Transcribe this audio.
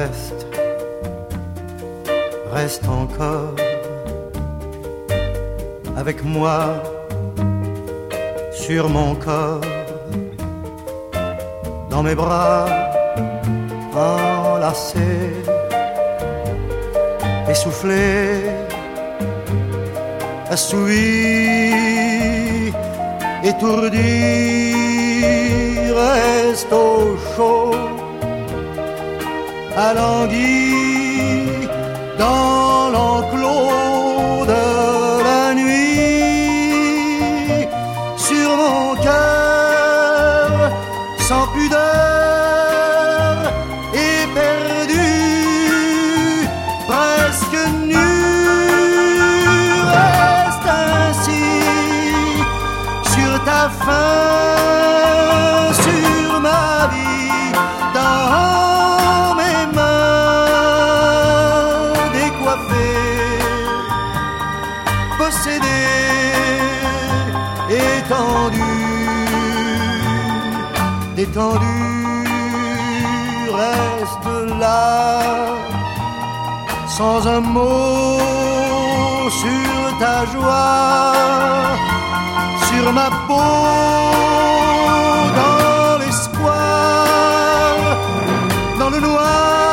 reste encore avec moi sur mon corps, dans mes bras enlacés, essoufflé, assouvi, étourdi, reste au chaud, alangui dans l'enclos de la nuit, sur mon cœur sans pudeur, éperdu, presque nu, reste ainsi sur ta faim, sur ma vie, dans mes mains décoiffées, possédées, étendues, détendues, reste là, sans un mot sur ta joie, sur ma peau, dans l'espoir, dans le noir.